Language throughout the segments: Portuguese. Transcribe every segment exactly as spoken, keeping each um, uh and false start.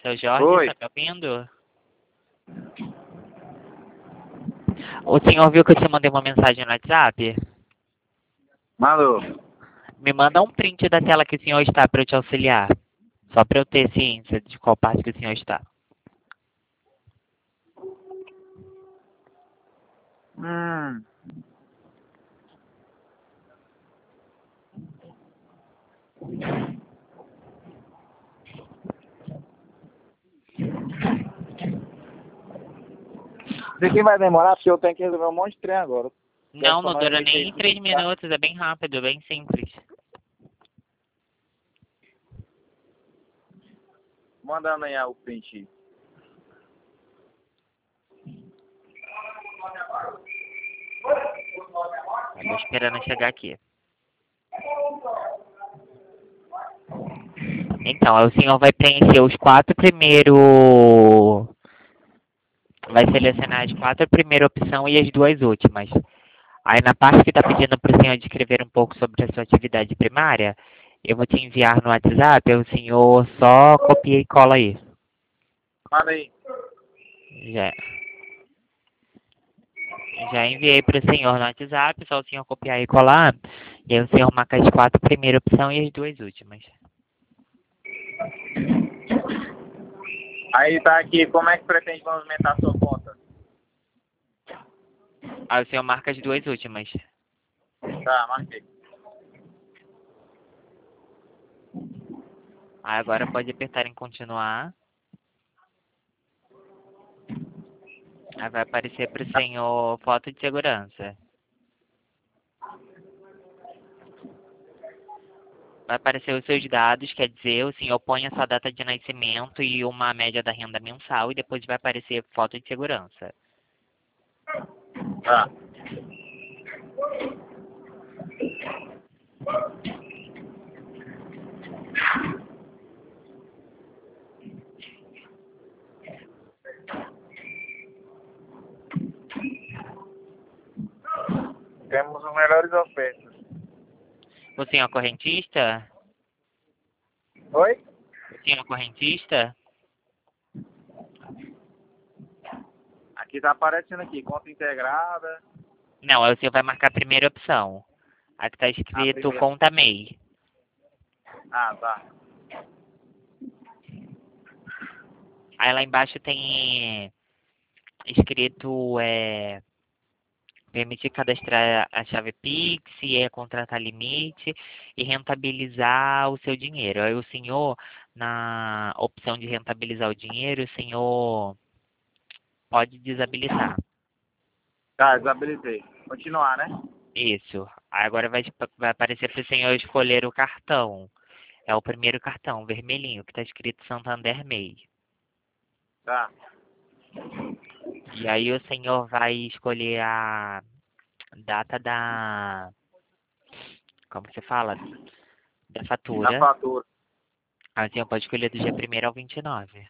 Seu Jorge, Oi. tá me ouvindo? O senhor viu que eu te mandei uma mensagem no WhatsApp? Mandou. Me manda um print da tela que o senhor está para eu te auxiliar. Só para eu ter ciência de qual parte que o senhor está. Hum. Isso aqui vai demorar porque eu tenho que resolver um monte de trem agora. Não, não Personagem dura vai ter nem que três ficar. minutos, é bem rápido, bem simples. Mandando aí o print. Tô esperando chegar aqui. Então, aí o senhor vai preencher os quatro primeiros... Vai selecionar as quatro primeiras opções e as duas últimas. Aí na parte que está pedindo para o senhor descrever um pouco sobre a sua atividade primária, eu vou te enviar no WhatsApp, o senhor só copia e cola aí. Manda aí. Já, já enviei para o senhor no WhatsApp, só o senhor copiar e colar. E aí o senhor marca as quatro primeiras opções e as duas últimas. Aí tá aqui, como é que pretende movimentar a sua conta? Aí o senhor marca as duas últimas. Tá, marquei. Aí agora pode apertar em continuar. Aí vai aparecer para o senhor foto de segurança. Vai aparecer os seus dados, quer dizer, o senhor põe a sua data de nascimento e uma média da renda mensal e depois vai aparecer foto de segurança. Tá. Temos as melhores ofertas. O senhor é correntista? Oi? O senhor é correntista? Aqui tá aparecendo aqui, conta integrada. Não, aí o senhor vai marcar a primeira opção. Aqui está escrito primeira. conta M E I. Ah, tá. Aí lá embaixo tem escrito é, permitir cadastrar a chave Pix, é contratar limite e rentabilizar o seu dinheiro. Aí o senhor, na opção de rentabilizar o dinheiro, o senhor pode desabilitar. Tá, desabilitei. Continuar, né? Isso. Aí agora vai, vai aparecer para o senhor escolher o cartão. É o primeiro cartão, vermelhinho, que está escrito Santander M E I. Tá. E aí o senhor vai escolher a data da... Como que você fala? Da Na fatura. fatura. Aí o senhor pode escolher do dia primeiro ao vinte e nove.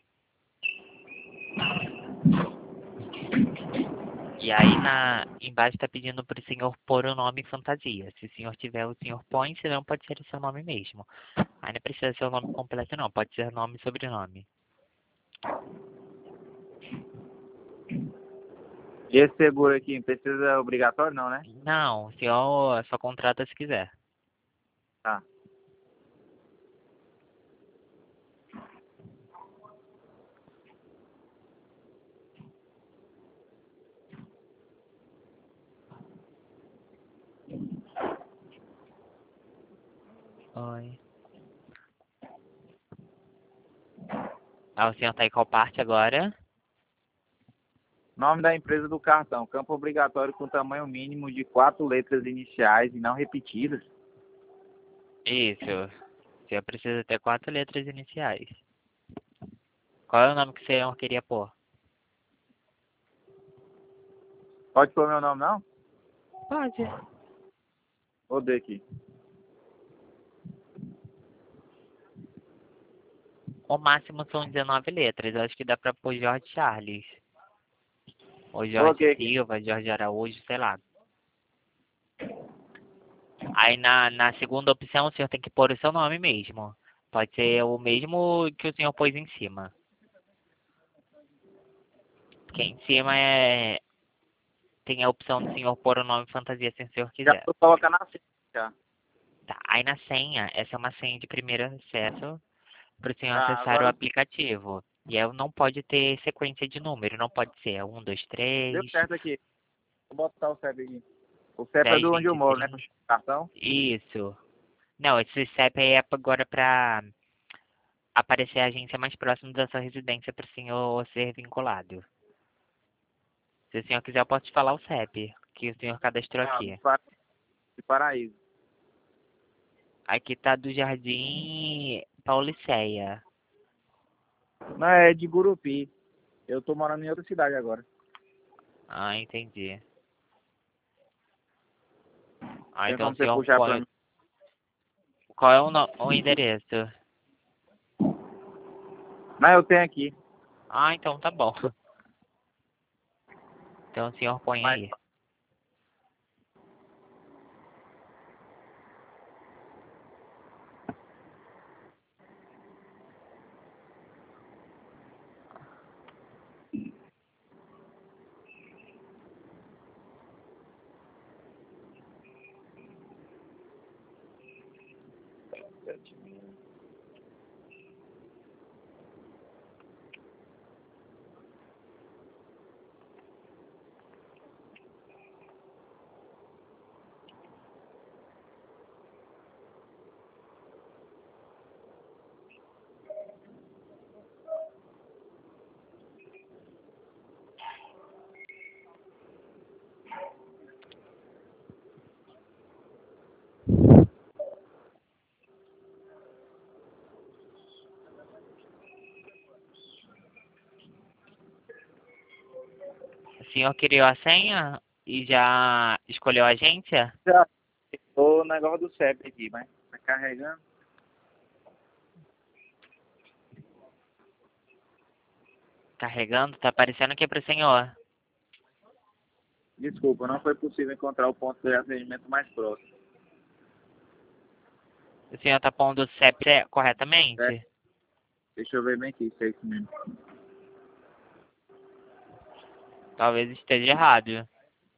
E aí na, embaixo está pedindo para o senhor pôr o nome fantasia. Se o senhor tiver, o senhor põe, se não pode ser o seu nome mesmo. Aí não precisa ser o nome completo não, pode ser nome e sobrenome. E esse seguro aqui, precisa é obrigatório não, né? Não, o senhor só contrata se quiser. Tá. Oi. Ah, o senhor tá em qual parte agora? Nome da empresa do cartão. Campo obrigatório com tamanho mínimo de quatro letras iniciais e não repetidas. Isso. O senhor precisa ter quatro letras iniciais. Qual é o nome que o senhor queria pôr? Pode pôr meu nome, não? Pode. Vou ver aqui. O máximo são dezenove letras. Eu acho que dá pra pôr Jorge Charles. Ou Jorge Coloquei aqui. Silva, Jorge Araújo, sei lá. Aí na, na segunda opção o senhor tem que pôr o seu nome mesmo. Pode ser o mesmo que o senhor pôs em cima. Porque em cima é... tem a opção do senhor pôr o nome fantasia se o senhor Já quiser. tô colocando na senha, já. Tá, aí na senha, essa é uma senha de primeiro acesso para o senhor Tá, acessar o agora aplicativo. E aí não pode ter sequência de número, não pode ser um, dois, deu três, certo aqui. Vou botar o C E P aqui. O C E P é dez, do onde eu vinte, moro, né? Com trinta. o cartão. Isso. Não, esse C E P aí é agora para aparecer a agência mais próxima da sua residência para o senhor ser vinculado. Se o senhor quiser, eu posso te falar o C E P que o senhor cadastrou Ah, de aqui. Para- de Paraíso. Aqui tá do Jardim Pauliceia. Não, é de Gurupi. Eu tô morando em outra cidade agora. Ah, entendi. Ah, Tem então o como você senhor puxar pra põe... mim? Qual é o, no... o endereço? Não, eu tenho aqui. Ah, então tá bom. Então o senhor põe Mas aí. O senhor criou a senha e já escolheu a agência? já o negócio do C E P aqui, mas tá carregando. Carregando, tá aparecendo aqui pro senhor. Desculpa, não foi possível encontrar o ponto de atendimento mais próximo. O senhor tá pondo o C E P É, corretamente? deixa eu ver bem aqui, se é isso mesmo. Talvez esteja errado.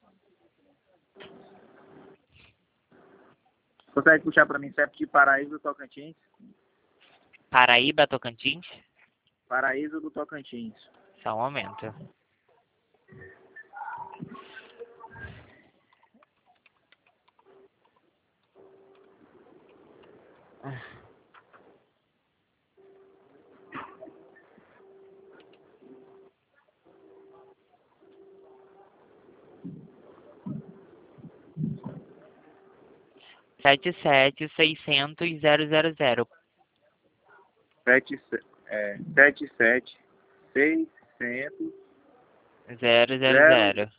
Consegue puxar pra mim C E P de Paraíso do Tocantins? Paraíba, Tocantins? Paraíso do Tocantins. Só um momento. Sete sete seiscentos zero zero zero. sete, é, sete sete seiscentos Zero zero zero. zero.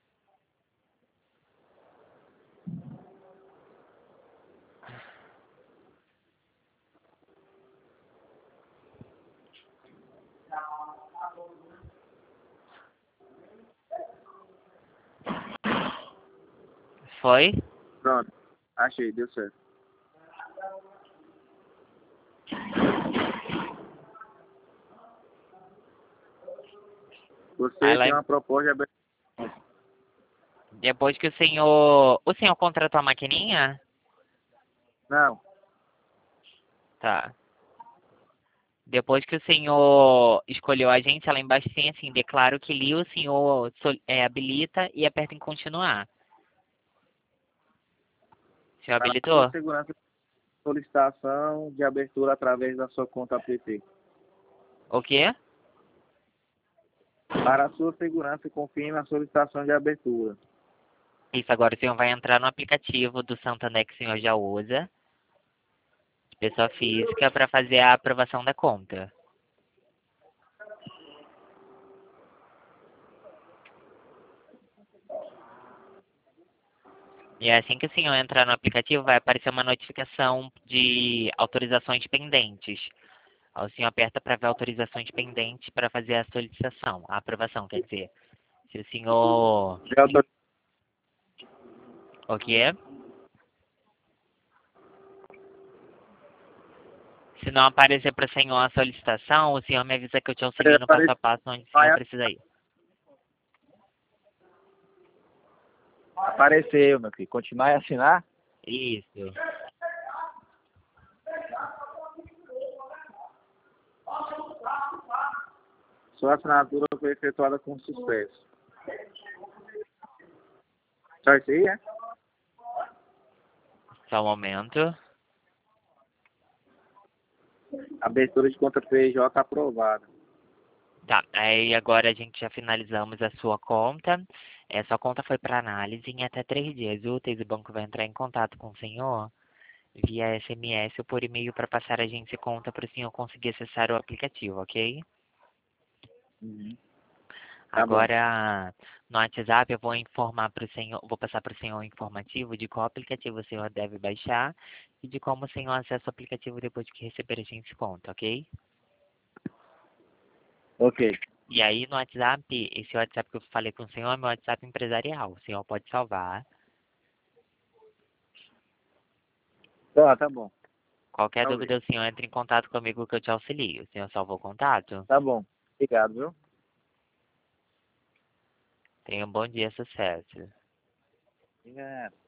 Foi? Pronto, achei, deu certo. Aí Você lá, tem em- uma proposta de abertura. depois que o senhor... O senhor contratou a maquininha? Não, Tá. Depois que o senhor escolheu a agência, lá embaixo tem assim, declaro que li, o senhor sol- é, habilita e aperta em continuar. O senhor para a sua habilitou? segurança, solicitação de abertura através da sua conta app. O quê? Para a sua segurança, confirme a solicitação de abertura. Isso, agora o senhor vai entrar no aplicativo do Santander que o senhor já usa, pessoa física, para fazer a aprovação da conta. E é assim que o senhor entrar no aplicativo, vai aparecer uma notificação de autorizações pendentes. Aí o senhor aperta para ver autorizações pendentes para fazer a solicitação, a aprovação, quer dizer. Se o senhor... Já dou- O quê? Se não aparecer para o senhor a solicitação, o senhor me avisa que eu te auxilio É, no passo apare- a passo onde o Vai senhor a- precisa ir. Apareceu, meu filho. Continuar a assinar? Isso. Sua assinatura foi efetuada com sucesso. Só isso aí, é? Só um momento. Abertura de conta P J aprovada. Tá, aí agora a gente já finalizamos a sua conta. É, sua conta foi para análise em até três dias úteis. O banco vai entrar em contato com o senhor via S M S ou por e-mail para passar a agência conta para o senhor conseguir acessar o aplicativo, ok? Uhum. Tá bom. Agora, no WhatsApp, eu vou informar para o senhor, vou passar para o senhor um informativo de qual aplicativo o senhor deve baixar e de como o senhor acessa o aplicativo depois que receber a gente conta, ok? Ok. E aí, no WhatsApp, esse WhatsApp que eu falei com o senhor é meu WhatsApp empresarial. O senhor pode salvar. Tá, tá bom. Qualquer Salvei. dúvida, o senhor entra em contato comigo que eu te auxilio. O senhor salvou o contato? Tá bom. Obrigado, viu? Tenha um bom dia, sucesso. Obrigado.